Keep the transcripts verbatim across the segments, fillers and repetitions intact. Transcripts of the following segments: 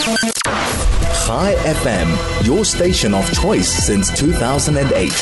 Chai F M, your station of choice since two thousand eight.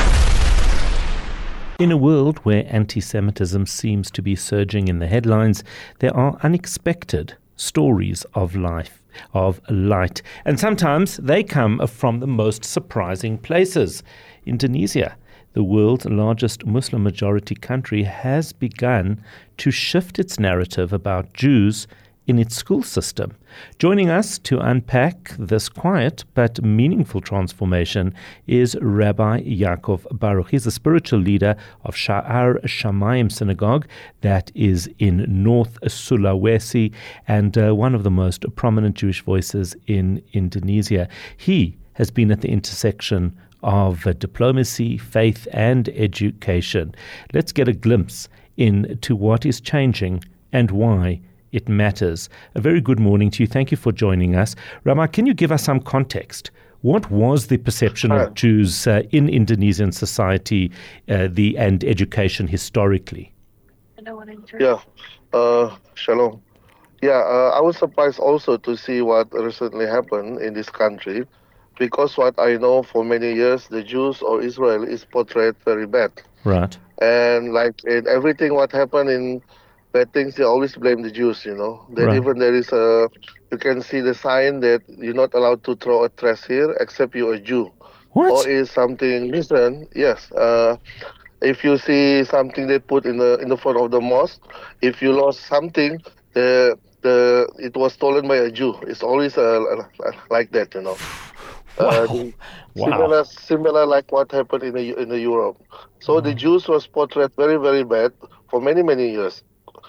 In a world where anti-Semitism seems to be surging in the headlines, there are unexpected stories of life, of light. And sometimes they come from the most surprising places. Indonesia, the world's largest Muslim-majority country, has begun to shift its narrative about Jews in its school system. Joining us to unpack this quiet but meaningful transformation is Rabbi Yaakov Baruch. He's the spiritual leader of Sha'ar Shamayim Synagogue that is in North Sulawesi and uh, one of the most prominent Jewish voices in Indonesia. He has been at the intersection of uh, diplomacy, faith, and education. Let's get a glimpse into what is changing and why it matters. A very good morning to you. Thank you for joining us. Rabbi, can you give us some context? What was the perception of Jews uh, in Indonesian society uh, the and education historically? Yeah, uh, shalom. Yeah, uh, I was surprised also to see what recently happened in this country, because what I know for many years, the Jews or Israel is portrayed very bad. Right. And like in everything what happened in bad things, they always blame the Jews, you know. Then Right. even there is a, you can see the sign that you're not allowed to throw a trash here except you're a Jew. What? Or is something different, yes. Uh, if you see something they put in the in the front of the mosque, if you lost something, the the it was stolen by a Jew. It's always uh, like that, you know. Wow. Uh, Wow. Similar, similar like what happened in the in the Europe. So the Jews was portrayed very, very bad for many, many years.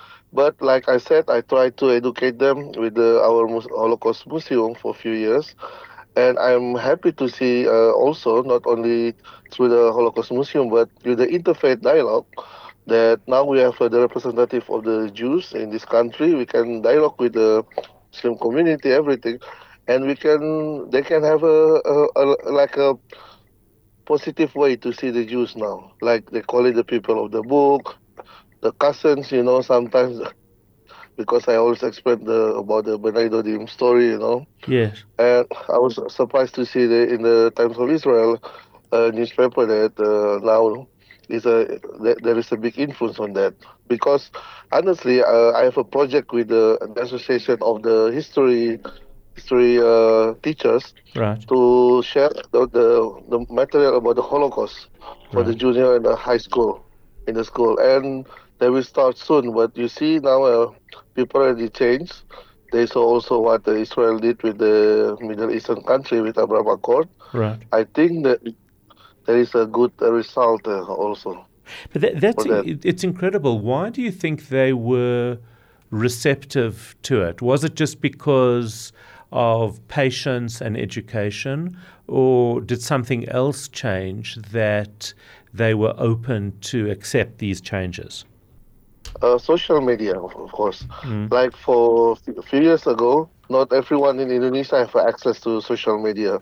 But like I said, I tried to educate them with the, our Mus- Holocaust Museum for a few years. And I'm happy to see uh, also, not only through the Holocaust Museum, but with the interfaith dialogue, that now we have uh, the representative of the Jews in this country. We can dialogue with the Muslim community, everything. And we can, they can have a, a, a like a positive way to see the Jews now. Like they call it the people of the book, the cousins, you know, sometimes, because I always explain the, about the B'nai Dodim story, you know. Yes. And I was surprised to see the, in the Times of Israel uh, newspaper that uh, now is a, that there is a big influence on that. Because honestly, uh, I have a project with the, the Association of the History history uh, teachers Right. to share the, the, the material about the Holocaust for Right. the junior and the high school, in the school. And they will start soon. But you see now uh, people already changed. They saw also what uh, Israel did with the Middle Eastern country with Abraham Accord. Right. I think that there is a good uh, result uh, also. But that, that's for that. it- it's incredible. Why do you think they were receptive to it? Was it just because of patience and education, or did something else change that they were open to accept these changes? Uh, social media, of, of course. Mm. Like for a few years ago, not everyone in Indonesia have access to social media.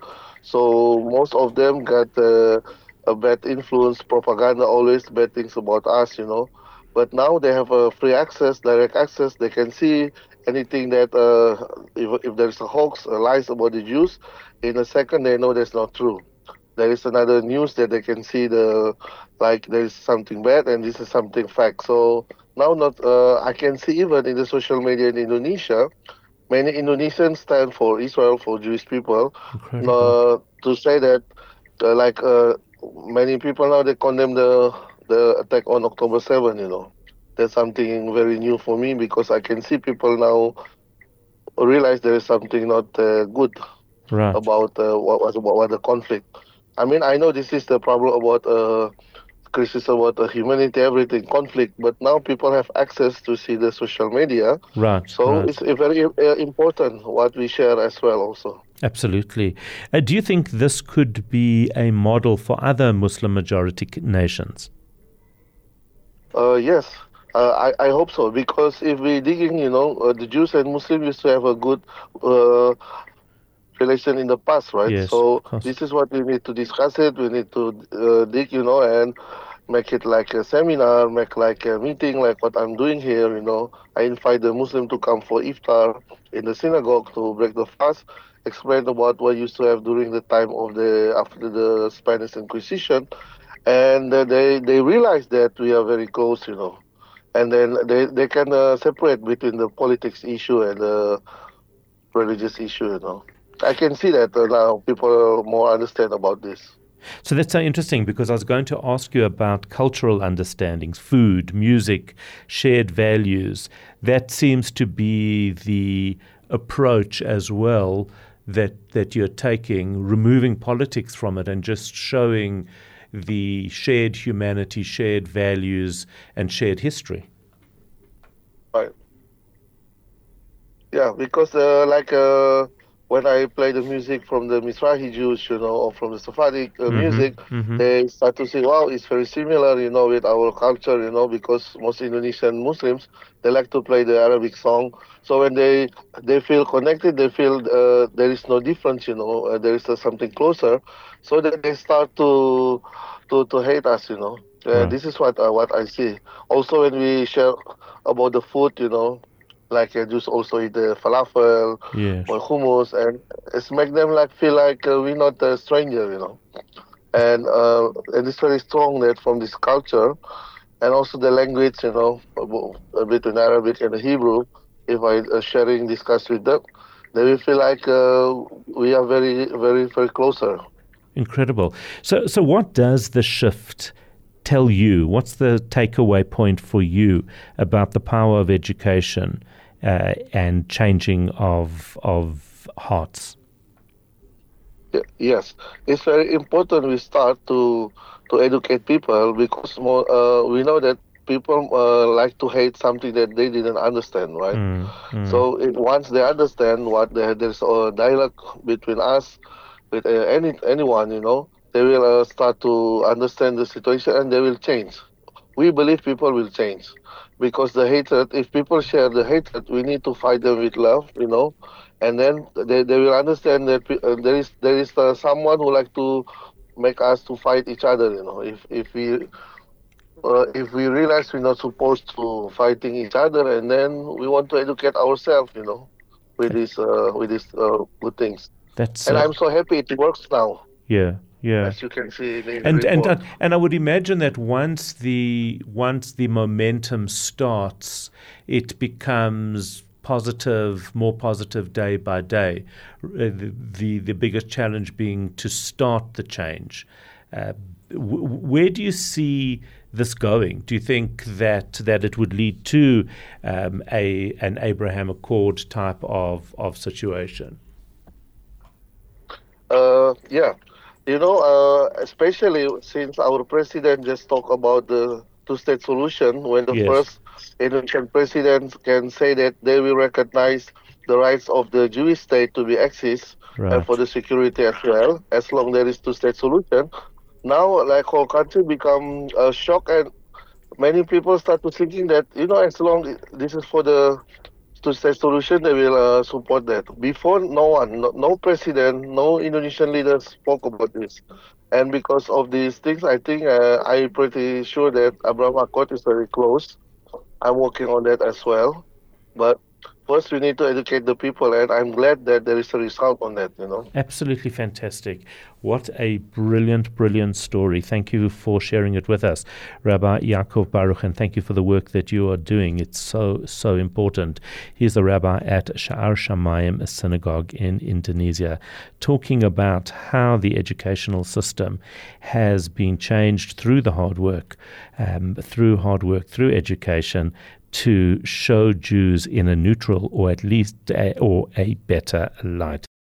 So most of them got uh, a bad influence, propaganda, always bad things about us, you know. But now they have a free access, direct access. They can see anything that, uh, if, if there's a hoax, a lies about the Jews, in a second they know that's not true. There is another news that they can see the, like there is something bad and this is something fact. So now not, uh, I can see even in the social media in Indonesia, many Indonesians stand for Israel, for Jewish people, Incredible. uh, to say that, uh, like uh, many people now, they condemn the the attack on October seventh, you know. That's something very new for me, because I can see people now realize there is something not uh, good Right. about uh, what was about what the conflict. I mean, I know this is the problem about uh, criticism about uh, humanity, everything, conflict, but now people have access to see the social media. Right. So right. it's uh, very uh, important what we share as well also. Absolutely. Uh, do you think this could be a model for other Muslim majority nations? Uh, yes, uh, I, I hope so, because if we digging, you know, uh, the Jews and Muslims used to have a good uh, relation in the past, right? Yes, so of course. this is what we need to discuss it. We need to uh, dig, you know, and make it like a seminar, make like a meeting, like what I'm doing here, you know. I invite the Muslim to come for iftar in the synagogue to break the fast, explain about what used to have during the time of the, after the Spanish Inquisition. And uh, they, they realize that we are very close, you know. And then they, they can uh, separate between the politics issue and the religious issue, you know. I can see that uh, now people more understand about this. So that's so interesting, because I was going to ask you about cultural understandings, food, music, shared values. That seems to be the approach as well that that you're taking, removing politics from it and just showing the shared humanity, shared values, and shared history. Right. Yeah, because uh, like uh, when I play the music from the Mizrahi Jews, you know, or from the Sephardic uh, Mm-hmm, music, mm-hmm. they start to say, wow, it's very similar, you know, with our culture, you know, because most Indonesian Muslims, they like to play the Arabic song. So when they they feel connected, they feel uh, there is no difference, you know, uh, there is uh, something closer. So then they start to to, to hate us, you know. Uh, Right. This is what uh, what I see. Also, when we share about the food, you know, like uh, Jews also eat the falafel Yes. or hummus, and it's make them like feel like uh, we're not a stranger, you know. And uh, and it's very strong that from this culture, and also the language, you know, abo- uh, between Arabic and Hebrew. If I uh, sharing discuss with them, they will feel like uh, we are very very very closer. Incredible. So, so what does the shift tell you? What's the takeaway point for you about the power of education uh, and changing of of hearts? Ye- Yes, it's very important we start to to educate people because more uh, we know that people uh, like to hate something that they didn't understand, right? Mm, mm. So it, once they understand what they, there's a dialogue between us with uh, any anyone, you know, they will uh, start to understand the situation and they will change. We believe people will change because the hatred, if people share the hatred, we need to fight them with love, you know, and then they, they will understand that pe- uh, there is there is uh, someone who like to make us to fight each other, you know. If if we uh, if we realize we're not supposed to fighting each other, and then we want to educate ourselves, you know, with these uh, with these uh, good things. That's And uh, I'm so happy it works now, yeah, yeah. as you can see in the And and report. uh, and I would imagine that once the once the momentum starts, it becomes positive, more positive day by day. Uh, the, the the biggest challenge being to start the change. Uh, w- where do you see this going? Do you think that that it would lead to um, a an Abraham Accord type of of situation? Uh, yeah, you know, uh, especially since our president just talked about the two-state solution, when the Yes, first Indonesian president can say that they will recognize the rights of the Jewish state to be exist and for right. the security as well, as long there is two-state solution. Now, like whole country become a shock, and many people start to thinking that you know, as long this is for the two-state solution, they will uh, support that. Before, no one, no, no president, no Indonesian leader spoke about this. And because of these things, I think uh, I'm pretty sure that Abraham Accord is very close. I'm working on that as well. But first, we need to educate the people, and I'm glad that there is a result on that, you know. Absolutely fantastic. What a brilliant, brilliant story. Thank you for sharing it with us, Rabbi Yaakov Baruch, and thank you for the work that you are doing. It's so, so important. He's the rabbi at Sha'ar Shamayim Synagogue in Indonesia, talking about how the educational system has been changed through the hard work, um, through hard work, through education, to show Jews in a neutral or at least a, or a better light.